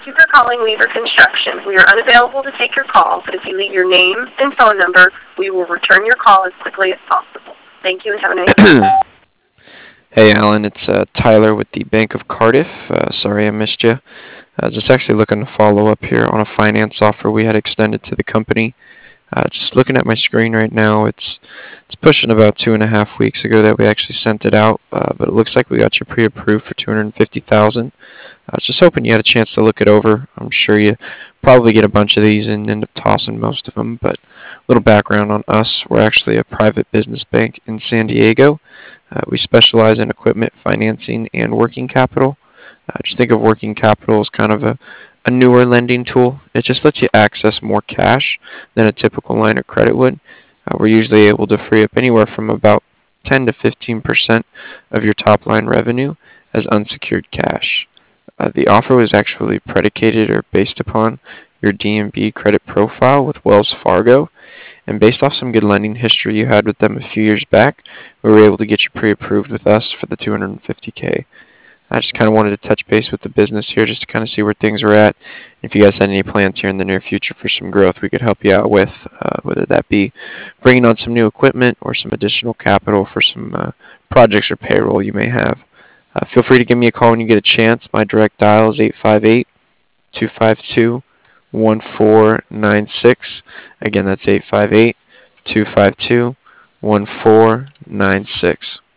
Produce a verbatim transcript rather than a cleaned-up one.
Thank you for calling Weaver Construction. We are unavailable to take your call, but if you leave your name and phone number, we will return your call as quickly as possible. Thank you and have a nice day. Hey, Alan, it's uh, Tyler with the Bank of Cardiff. Uh, sorry I missed you. Uh, just actually looking to follow up here on a finance offer we had extended to the company. Uh, just looking at my screen right now, it's it's pushing about two and a half weeks ago that we actually sent it out, uh, but it looks like we got you pre-approved for two hundred fifty thousand dollars. I was just hoping you had a chance to look it over. I'm sure you probably get a bunch of these and end up tossing most of them, but a little background on us. We're actually a private business bank in San Diego. Uh, we specialize in equipment financing and working capital. Uh, just think of working capital as kind of a, a newer lending tool. It just lets you access more cash than a typical line of credit would. Uh, we're usually able to free up anywhere from about ten to fifteen percent of your top line revenue as unsecured cash. Uh, the offer was actually predicated or based upon your D and B credit profile with Wells Fargo, and based off some good lending history you had with them a few years back, we were able to get you pre-approved with us for the two hundred fifty K. I just kind of wanted to touch base with the business here just to kind of see where things are at. If you guys had any plans here in the near future for some growth we could help you out with, uh, whether that be bringing on some new equipment or some additional capital for some uh, projects or payroll you may have. Uh, feel free to give me a call when you get a chance. My direct dial is eight five eight, two five two, one four nine six. Again, that's eight five eight, two five two, one four nine six.